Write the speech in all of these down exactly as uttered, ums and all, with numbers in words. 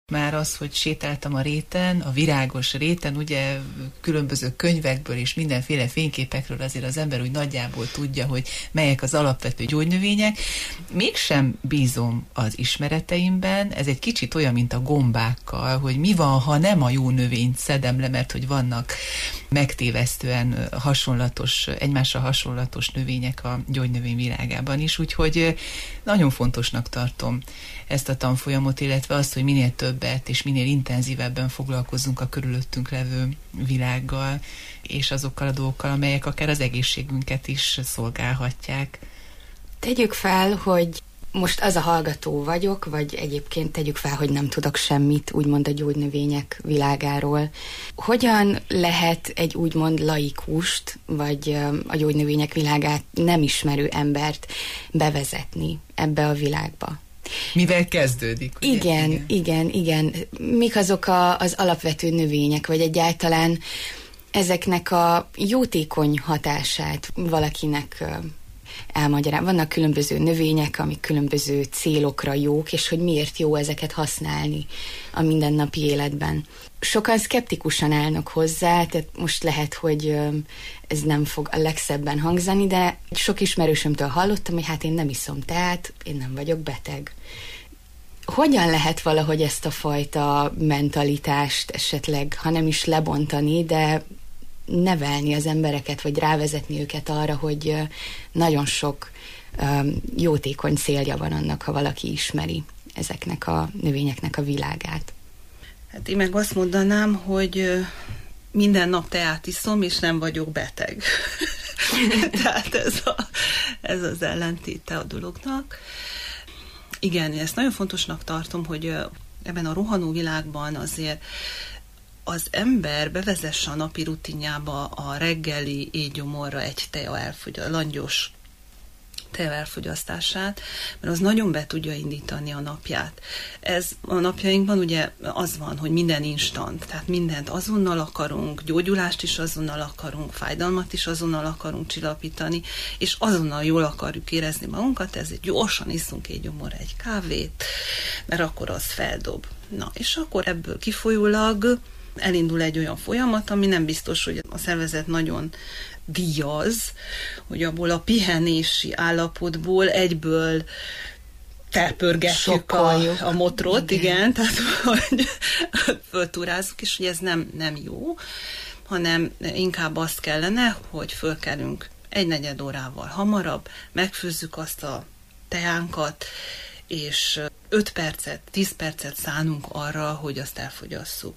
Már az, hogy sétáltam a réten, a virágos réten, ugye különböző könyvekből és mindenféle fényképekről azért az ember úgy nagyjából tudja, hogy melyek az alapvető gyógynövények. Mégsem bízom az ismereteimben, ez egy kicsit olyan, mint a gombákkal, hogy mi van, ha nem a jó növényt szedem le, mert hogy vannak megtévesztően hasonlatos, egymással hasonlatos növények a gyógynövény világában is, úgyhogy nagyon fontosnak tartom ezt a tanfolyamot, illetve azt, hogy minél többet és minél intenzívebben foglalkozzunk a körülöttünk levő világgal, és azokkal a dolgokkal, amelyek akár az egészségünket is szolgálhatják. Tegyük fel, hogy most az a hallgató vagyok, vagy egyébként tegyük fel, hogy nem tudok semmit, úgymond a gyógynövények világáról. Hogyan lehet egy úgymond laikust, vagy a gyógynövények világát nem ismerő embert bevezetni ebbe a világba? Mivel kezdődik? Ugye? Igen, igen, igen, igen. Mik azok a, az alapvető növények, vagy egyáltalán ezeknek a jótékony hatását valakinek elmagyarázni. Vannak különböző növények, amik különböző célokra jók, és hogy miért jó ezeket használni a mindennapi életben. Sokan szkeptikusan állnak hozzá, tehát most lehet, hogy ez nem fog a legszebben hangzani, de sok ismerősömtől hallottam, hogy hát én nem iszom teát, én nem vagyok beteg. Hogyan lehet valahogy ezt a fajta mentalitást esetleg, ha nem is lebontani, de nevelni az embereket, vagy rávezetni őket arra, hogy nagyon sok jótékony célja van annak, ha valaki ismeri ezeknek a növényeknek a világát? Hát én meg azt mondanám, hogy minden nap teát iszom, és nem vagyok beteg. Tehát ez, a, ez az ellentéte a dolognak. Igen, ezt nagyon fontosnak tartom, hogy ebben a rohanó világban azért az ember bevezesse a napi rutinjába a reggeli éjgyomorra egy tea elfogy, langyos tea elfogyasztását, mert az nagyon be tudja indítani a napját. Ez a napjainkban ugye az van, hogy minden instant, tehát mindent azonnal akarunk, gyógyulást is azonnal akarunk, fájdalmat is azonnal akarunk csillapítani, és azonnal jól akarjuk érezni magunkat, ezért gyorsan iszunk egy gyomorra egy kávét, mert akkor az feldob. Na, és akkor ebből kifolyólag elindul egy olyan folyamat, ami nem biztos, hogy a szervezet nagyon díjaz, hogy abból a pihenési állapotból egyből terpörgetjük a, a motrot, igen, igen, tehát hogy föltúrázzuk, és hogy ez nem, nem jó, hanem inkább azt kellene, hogy fölkelünk egy negyed órával hamarabb, megfőzzük azt a teánkat, és öt percet, tíz percet szánunk arra, hogy azt elfogyasszuk.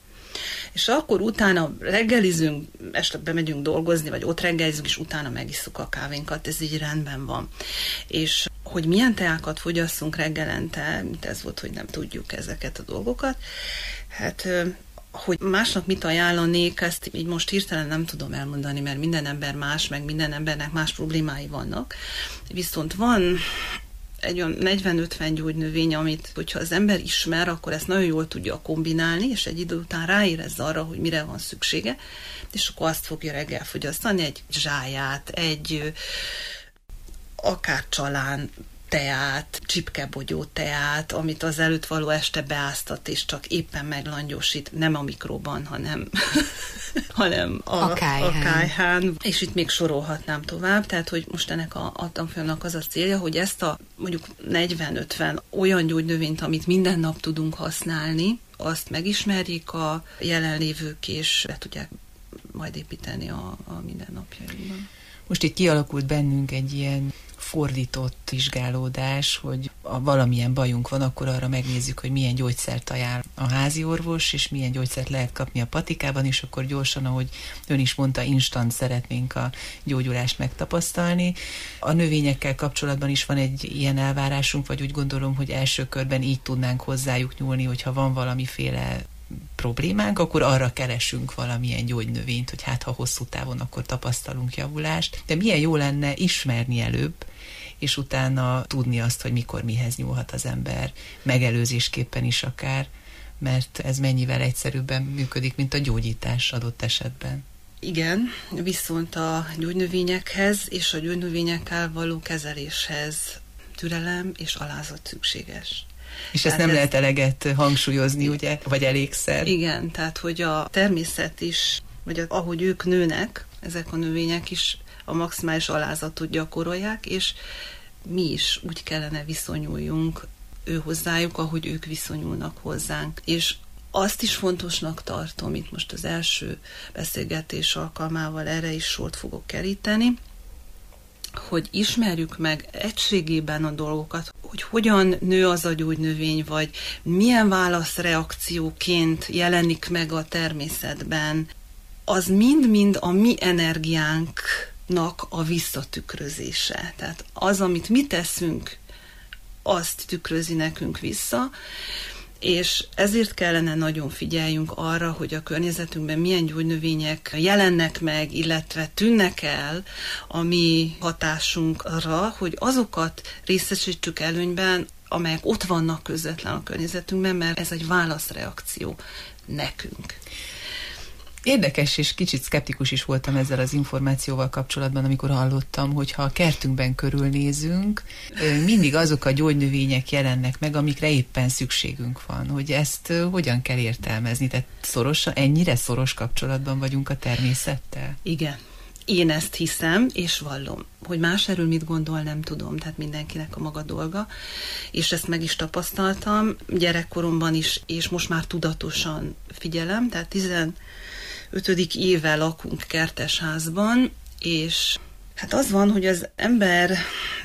És akkor utána reggelizünk, esetleg bemegyünk dolgozni, vagy ott reggelizünk, és utána megisszuk a kávénkat, ez így rendben van. És hogy milyen teákat fogyasszunk reggelente, mint ez volt, hogy nem tudjuk ezeket a dolgokat, hát hogy másnak mit ajánlanék, ezt így most hirtelen nem tudom elmondani, mert minden ember más, meg minden embernek más problémái vannak. Viszont van egy olyan negyven-ötven gyógynövény, amit, hogyha az ember ismer, akkor ezt nagyon jól tudja kombinálni, és egy idő után ráérez arra, hogy mire van szüksége, és akkor azt fogja reggel fogyasztani, egy zsáját, egy akár csalán teát, csipkebogyó teát, amit az előtt való este beáztat, és csak éppen meglangyosít, nem a mikróban, hanem, hanem a, a, kályhán. a kályhán. És itt még sorolhatnám tovább, tehát, hogy most ennek a, a tanfolyamnak az a célja, hogy ezt a mondjuk negyven-ötven olyan gyógynövényt, amit minden nap tudunk használni, azt megismerjék a jelenlévők, és be tudják majd építeni a, a mindennapjainkban. Most itt kialakult bennünk egy ilyen fordított vizsgálódás, hogy ha valamilyen bajunk van, akkor arra megnézzük, hogy milyen gyógyszert ajánl a házi orvos, és milyen gyógyszert lehet kapni a patikában, és akkor gyorsan, ahogy ön is mondta, instant szeretnénk a gyógyulást megtapasztalni. A növényekkel kapcsolatban is van egy ilyen elvárásunk, vagy úgy gondolom, hogy első körben így tudnánk hozzájuk nyúlni, hogyha van valamiféle problémánk, akkor arra keresünk valamilyen gyógynövényt, hogy hát ha hosszú távon akkor tapasztalunk javulást. De milyen jó lenne ismerni előbb, és utána tudni azt, hogy mikor mihez nyúlhat az ember, megelőzésképpen is akár, mert ez mennyivel egyszerűbben működik, mint a gyógyítás adott esetben. Igen, viszont a gyógynövényekhez és a gyógynövényekkel való kezeléshez türelem és alázat szükséges. És tehát ezt nem ez, lehet eleget hangsúlyozni, ugye? Vagy elégszer? Igen, tehát hogy a természet is, vagy a, ahogy ők nőnek, ezek a növények is a maximális alázatot gyakorolják, és mi is úgy kellene viszonyuljunk ő hozzájuk, ahogy ők viszonyulnak hozzánk. És azt is fontosnak tartom, itt most az első beszélgetés alkalmával erre is sort fogok keríteni, hogy ismerjük meg egységében a dolgokat, hogy hogyan nő az a gyógynövény, vagy milyen válaszreakcióként jelenik meg a természetben, az mind-mind a mi energiánknak a visszatükrözése. Tehát az, amit mi teszünk, azt tükrözi nekünk vissza, és ezért kellene nagyon figyeljünk arra, hogy a környezetünkben milyen gyógynövények jelennek meg, illetve tűnnek el a mi hatásunkra, hogy azokat részesítsük előnyben, amelyek ott vannak közvetlen a környezetünkben, mert ez egy válaszreakció nekünk. Érdekes, és kicsit szkeptikus is voltam ezzel az információval kapcsolatban, amikor hallottam, hogy ha a kertünkben körülnézünk, mindig azok a gyógynövények jelennek meg, amikre éppen szükségünk van. Hogy ezt hogyan kell értelmezni? Tehát szoros, ennyire szoros kapcsolatban vagyunk a természettel? Igen. Én ezt hiszem, és vallom. Hogy más erről mit gondol, nem tudom, tehát mindenkinek a maga dolga, és ezt meg is tapasztaltam gyerekkoromban is, és most már tudatosan figyelem, tehát tizenötödik éve lakunk kertesházban, és hát az van, hogy az ember,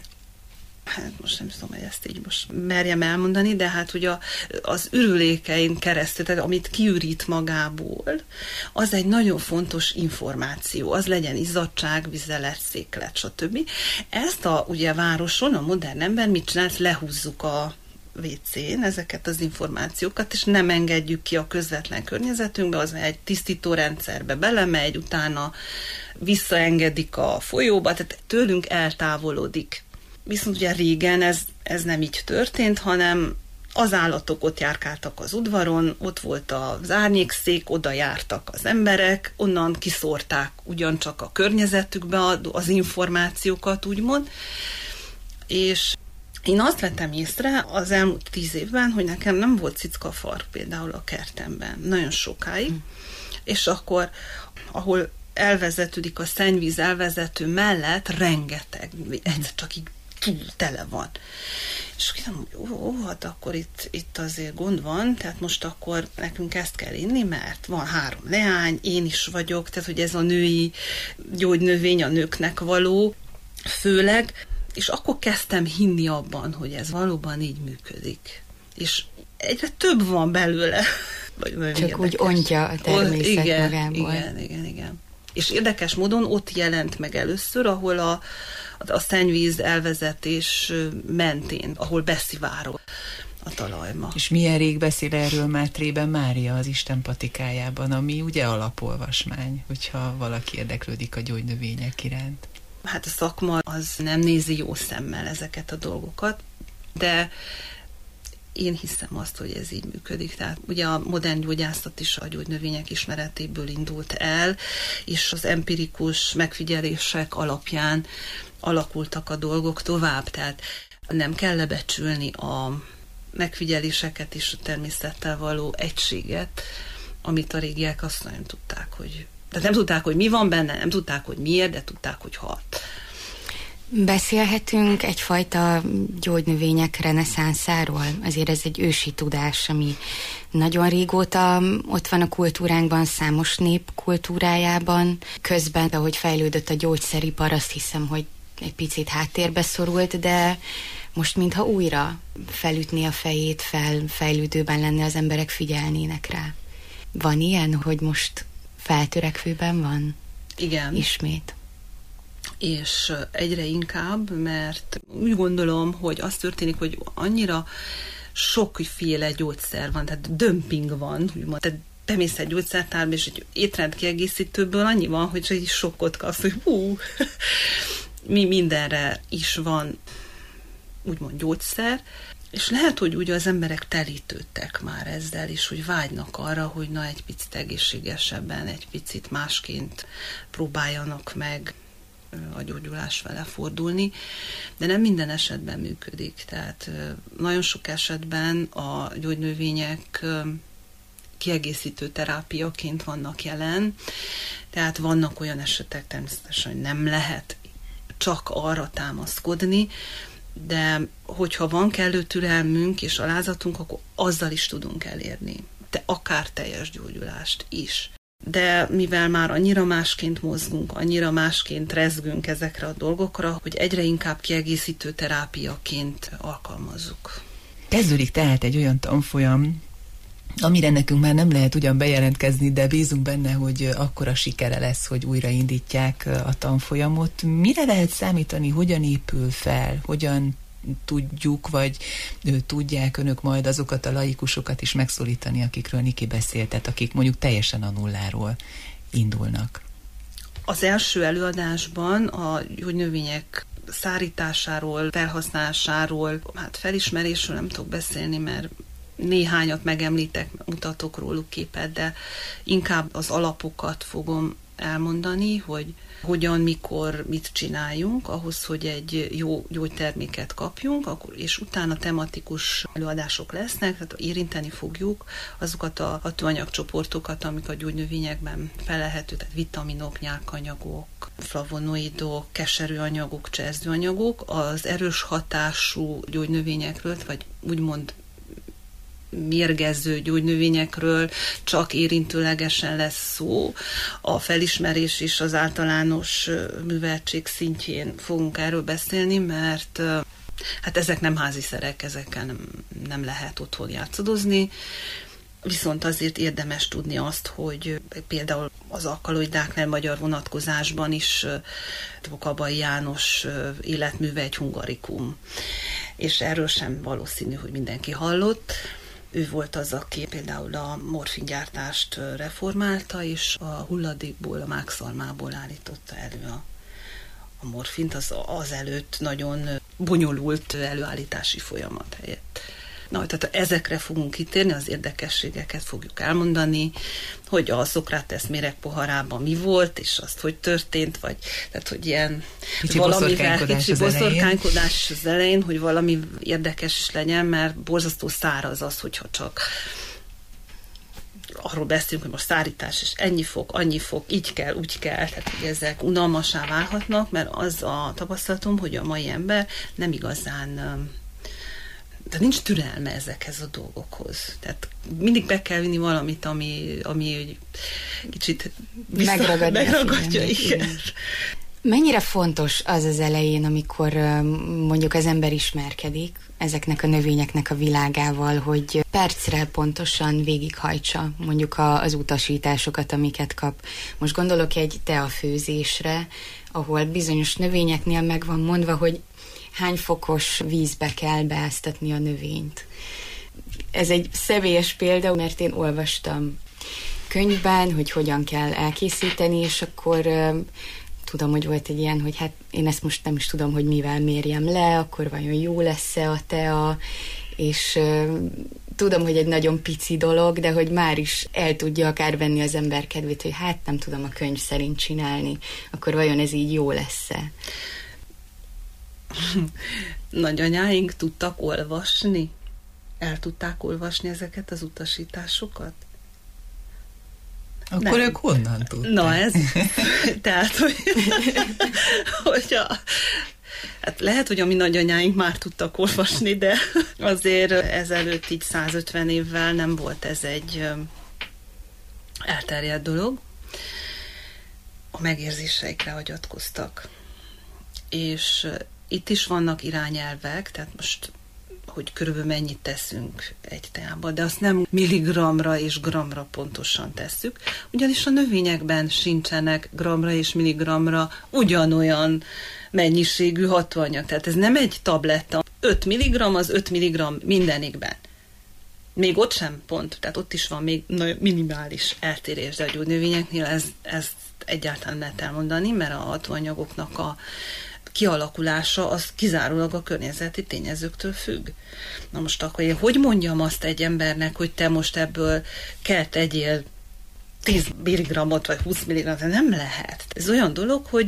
hát most nem tudom, hogy ezt így most merjem elmondani, de hát hogy a, az ürülékein keresztül, tehát amit kiürít magából, az egy nagyon fontos információ, az legyen izzadság, vizelet, széklet, stb. Ezt a ugye városon, a modern ember mit csinál, lehúzzuk a vé cén ezeket az információkat, és nem engedjük ki a közvetlen környezetünkbe, az egy tisztító rendszerbe belemegy, utána visszaengedik a folyóba, tehát tőlünk eltávolodik. Viszont ugye régen ez, ez nem így történt, hanem az állatok ott járkáltak az udvaron, ott volt az árnyékszék, oda jártak az emberek, onnan kiszórták ugyancsak a környezetükbe az információkat, úgymond, és én azt vettem észre az elmúlt tíz évben, hogy nekem nem volt cickafar például a kertemben, nagyon sokáig, hm. és akkor, ahol elvezetődik a szennyvíz elvezető mellett, rengeteg, egyszer csak így tele van. És akkor hogy ó, ó, hát akkor itt, itt azért gond van, tehát most akkor nekünk ezt kell inni, mert van három leány, én is vagyok, tehát hogy ez a női gyógynövény a nőknek való, főleg, és akkor kezdtem hinni abban, hogy ez valóban így működik. És egyre több van belőle. Csak érdekes. Úgy ontja a természet igen, magából. Igen, igen, igen. És érdekes módon ott jelent meg először, ahol a, a szennyvíz elvezetés mentén, ahol beszivárol a talajma. És milyen rég beszél erről Mátrében Mária az Isten patikájában, ami ugye alapolvasmány, hogyha valaki érdeklődik a gyógynövények iránt. Hát a szakma az nem nézi jó szemmel ezeket a dolgokat, de én hiszem azt, hogy ez így működik. Tehát ugye a modern gyógyászat is a gyógynövények ismeretéből indult el, és az empirikus megfigyelések alapján alakultak a dolgok tovább. Tehát nem kell lebecsülni a megfigyeléseket és a természettel való egységet, amit a régiek azt nagyon tudták, hogy tehát nem tudták, hogy mi van benne, nem tudták, hogy miért, de tudták, hogy hat. Beszélhetünk egyfajta gyógynövények reneszánszáról? Azért ez egy ősi tudás, ami nagyon régóta ott van a kultúránkban, számos nép kultúrájában. Közben, ahogy fejlődött a gyógyszeripar, azt hiszem, hogy egy picit háttérbe szorult, de most mintha újra felütné a fejét, fel, fejlődőben lenne, az emberek figyelnének rá. Van ilyen, hogy most feltörekvőben van? Igen. Ismét. És egyre inkább, mert úgy gondolom, hogy az történik, hogy annyira sokféle gyógyszer van, tehát dömping van, úgymond, tehát bemész egy gyógyszertárba, és egy étrendkiegészítőből annyi van, hogy egy sokkot kapsz, hogy hú, mi mindenre is van úgymond gyógyszer, és lehet, hogy ugye az emberek telítődtek már ezzel is, hogy vágynak arra, hogy na egy picit egészségesebben, egy picit másként próbáljanak meg a gyógyulás fele fordulni, de nem minden esetben működik. Tehát nagyon sok esetben a gyógynövények kiegészítő terápiaként vannak jelen, tehát vannak olyan esetek természetesen, hogy nem lehet csak arra támaszkodni, de hogyha van kellő türelmünk és alázatunk, akkor azzal is tudunk elérni, de akár teljes gyógyulást is. De mivel már annyira másként mozgunk, annyira másként rezgünk ezekre a dolgokra, hogy egyre inkább kiegészítő terápiaként alkalmazzuk. Kezdődik tehát egy olyan tanfolyam, amire nekünk már nem lehet ugyan bejelentkezni, de bízunk benne, hogy akkora sikere lesz, hogy újraindítják a tanfolyamot. Mire lehet számítani, hogyan épül fel, hogyan tudjuk, vagy tudják önök majd azokat a laikusokat is megszólítani, akikről Niki beszélt, tehát akik mondjuk teljesen a nulláról indulnak? Az első előadásban a gyógynövények szárításáról, felhasználásáról, hát felismerésről nem tudok beszélni, mert néhányat megemlítek, mutatok róluk képet, de inkább az alapokat fogom elmondani, hogy hogyan, mikor, mit csináljunk, ahhoz, hogy egy jó gyógyterméket kapjunk, akkor, és utána tematikus előadások lesznek, tehát érinteni fogjuk azokat a hatóanyagcsoportokat, amik a gyógynövényekben felelhető, tehát vitaminok, nyálkanyagok, flavonoidok, keserű anyagok, cserzőanyagok, az erős hatású gyógynövényekről, vagy úgymond mérgező gyógynövényekről csak érintőlegesen lesz szó. A felismerés is az általános műveltség szintjén fogunk erről beszélni, mert hát ezek nem háziszerek, ezekkel nem, nem lehet otthon játszadozni. Viszont azért érdemes tudni azt, hogy például az alkaloidáknál magyar vonatkozásban is Kabai János életműve egy hungarikum. És erről sem valószínű, hogy mindenki hallott. Ő volt az, aki például a morfingyártást reformálta, és a hulladékból, a mákszalmából állította elő a, a morfint, az azelőtt nagyon bonyolult előállítási folyamat helyett. Na, tehát ezekre fogunk kitérni, az érdekességeket fogjuk elmondani, hogy a Szokratész méregpoharában mi volt, és azt, hogy történt, vagy tehát, hogy ilyen kicsi valamivel, kicsi boszorkánykodás az elején, hogy valami érdekes is legyen, mert borzasztó száraz az, hogyha csak arról beszélünk, hogy most szárítás, és ennyi fok, annyi fok, így kell, úgy kell, tehát hogy ezek unalmassá válhatnak, mert az a tapasztalatom, hogy a mai ember nem igazán... Tehát nincs türelme ezekhez a dolgokhoz. Tehát mindig be kell vinni valamit, ami, ami egy kicsit vissza, megragadja. megragadja igen. Mennyire fontos az az elején, amikor mondjuk az ember ismerkedik ezeknek a növényeknek a világával, hogy percre pontosan végighajtsa mondjuk a, az utasításokat, amiket kap. Most gondolok egy teafőzésre, ahol bizonyos növényeknél meg van mondva, hogy hány fokos vízbe kell beáztatni a növényt. Ez egy személyes példa, mert én olvastam könyvben, hogy hogyan kell elkészíteni, és akkor uh, tudom, hogy volt egy ilyen, hogy hát én ezt most nem is tudom, hogy mivel mérjem le, akkor vajon jó lesz-e a tea, és uh, tudom, hogy egy nagyon pici dolog, de hogy már is el tudja akár venni az ember kedvét, hogy hát nem tudom a könyv szerint csinálni, akkor vajon ez így jó lesz-e? Nagyanyáink tudtak olvasni? El tudták olvasni ezeket az utasításokat? Akkor nem. Ők honnan tudták? Na ez, tehát, hogy, hogy a, hát lehet, hogy a mi nagyanyáink már tudtak olvasni, de azért ezelőtt így százötven évvel nem volt ez egy elterjedt dolog. A megérzéseikre hagyatkoztak. És itt is vannak irányelvek, tehát most, hogy körülbelül mennyit teszünk egy teába, de azt nem milligramra és gramra pontosan tesszük, ugyanis a növényekben sincsenek gramra és milligramra ugyanolyan mennyiségű hatóanyag. Tehát ez nem egy tabletta. öt milligramm az öt milligramm mindenikben. Még ott sem pont, tehát ott is van még minimális eltérés, de a gyógynövényeknél ez, ezt egyáltalán lehet elmondani, mert a hatóanyagoknak a kialakulása az kizárólag a környezeti tényezőktől függ. Na most akkor én hogy mondjam azt egy embernek, hogy te most ebből kell tegyél tíz milligrammot, vagy húsz milligrammot, nem lehet. Ez olyan dolog, hogy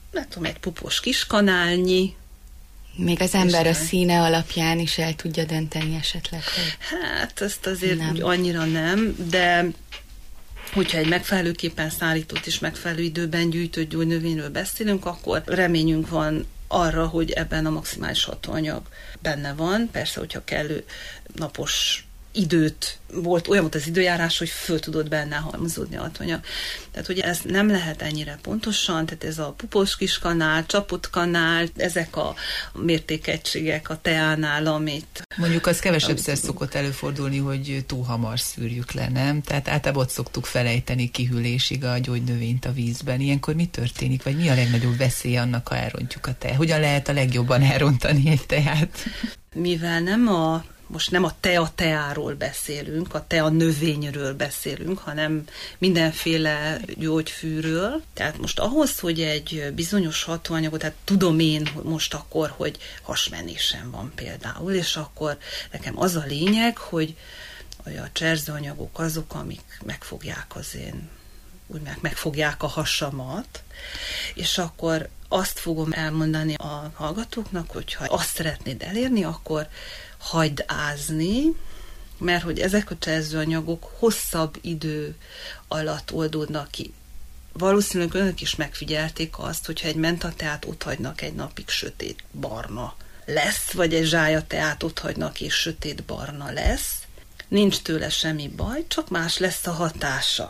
nem tudom, egy pupos kiskanálnyi. Még az ember a színe alapján is el tudja dönteni esetleg, hogy... Hát, ezt azért nem. Annyira nem, de hogyha egy megfelelőképpen szállított és megfelelő időben gyűjtött gyógynövényről beszélünk, akkor reményünk van arra, hogy ebben a maximális hatóanyag benne van. Persze, hogyha kellő napos időt volt, olyan volt az időjárás, hogy föl tudott benne halmozódni a hatóanyag. Tehát, hogy ez nem lehet ennyire pontosan, tehát ez a pupos kiskanál, csapott kanál, ezek a mértékegységek a teánál, amit... Mondjuk az kevesebbszer szokott előfordulni, hogy túl hamar szűrjük le, nem? Tehát általában ott szoktuk felejteni kihűlésig a gyógynövényt a vízben. Ilyenkor mi történik, vagy mi a legnagyobb veszély annak, ha elrontjuk a teát? Hogyan lehet a legjobban elrontani egy teát? Mivel nem a most nem a tea teáról beszélünk, a tea növényről beszélünk, hanem mindenféle gyógyfűről. Tehát most ahhoz, hogy egy bizonyos hatóanyagot, tehát tudom én most akkor, hogy hasmenésem van például, és akkor nekem az a lényeg, hogy a cserzőanyagok azok, amik megfogják az én, úgy megfogják a hasamat, és akkor azt fogom elmondani a hallgatóknak, hogyha azt szeretnéd elérni, akkor hagyd ázni, mert hogy ezek a cserzőanyagok hosszabb idő alatt oldódnak ki. Valószínűleg önök is megfigyelték azt, hogyha egy mentateát otthagynak egy napig, sötét barna lesz, vagy egy zsájateát otthagynak és sötét barna lesz. Nincs tőle semmi baj, csak más lesz a hatása.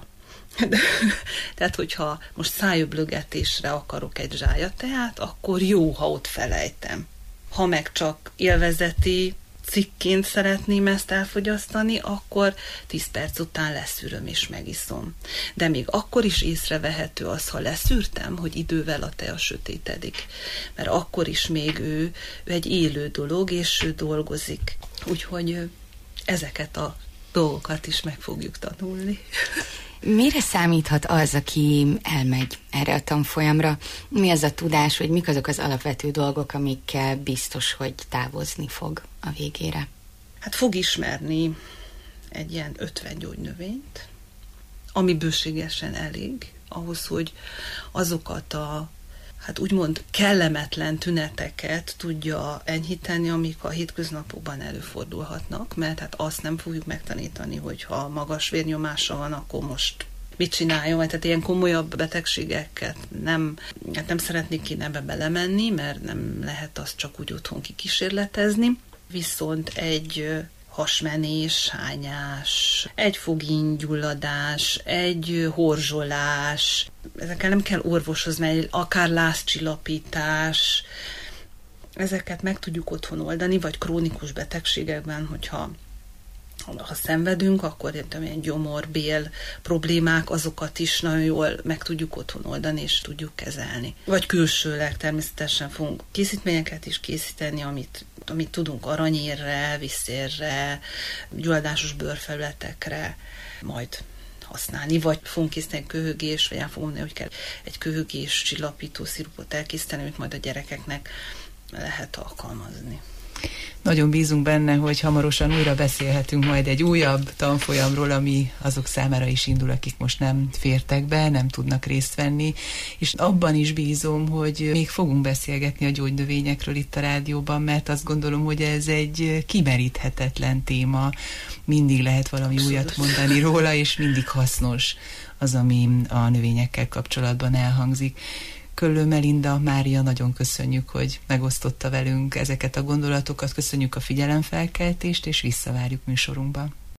Tehát, hogyha most szájöblögetésre akarok egy zsájateát, akkor jó, ha ott felejtem. Ha meg csak élvezeti cikként szeretném ezt elfogyasztani, akkor tíz perc után leszűröm és megiszom. De még akkor is észrevehető az, ha leszűrtem, hogy idővel a tea sötétedik. Mert akkor is még ő, ő egy élő dolog, és ő dolgozik. Úgyhogy ezeket a dolgokat is meg fogjuk tanulni. Mire számíthat az, aki elmegy erre a tanfolyamra? Mi az a tudás, vagy mik azok az alapvető dolgok, amikkel biztos, hogy távozni fog a végére? Hát fog ismerni egy ilyen ötven gyógynövényt, ami bőségesen elég ahhoz, hogy azokat a hát úgymond kellemetlen tüneteket tudja enyhíteni, amik a hétköznapokban előfordulhatnak, mert hát azt nem fogjuk megtanítani, hogy ha magas vérnyomása van, akkor most mit csináljon, tehát ilyen komolyabb betegségeket nem, hát nem szeretnék én ebbe belemenni, mert nem lehet azt csak úgy otthon kikísérletezni, viszont egy hasmenés, hányás, egy fogíngyulladás, egy horzsolás, ezekkel nem kell orvoshoz menni, akár lázcsillapítás, ezeket meg tudjuk otthon oldani, vagy krónikus betegségekben, hogyha ha szenvedünk, akkor értem, ilyen gyomor, bél problémák, azokat is nagyon jól meg tudjuk otthon oldani, és tudjuk kezelni. Vagy külsőleg természetesen fogunk készítményeket is készíteni, amit, amit tudunk aranyérre, viszérre, gyulladásos bőrfelületekre majd használni, vagy fogunk készíteni köhögés, vagy el fogom mondani, hogy kell egy köhögés csillapító szirupot elkészíteni, amit majd a gyerekeknek lehet alkalmazni. Nagyon bízunk benne, hogy hamarosan újra beszélhetünk majd egy újabb tanfolyamról, ami azok számára is indul, akik most nem fértek be, nem tudnak részt venni, és abban is bízom, hogy még fogunk beszélgetni a gyógynövényekről itt a rádióban, mert azt gondolom, hogy ez egy kimeríthetetlen téma, mindig lehet valami Abszolút. újat mondani róla, és mindig hasznos az, ami a növényekkel kapcsolatban elhangzik. Köllő Melinda, Mária, nagyon köszönjük, hogy megosztotta velünk ezeket a gondolatokat, köszönjük a figyelemfelkeltést, és visszavárjuk műsorunkba.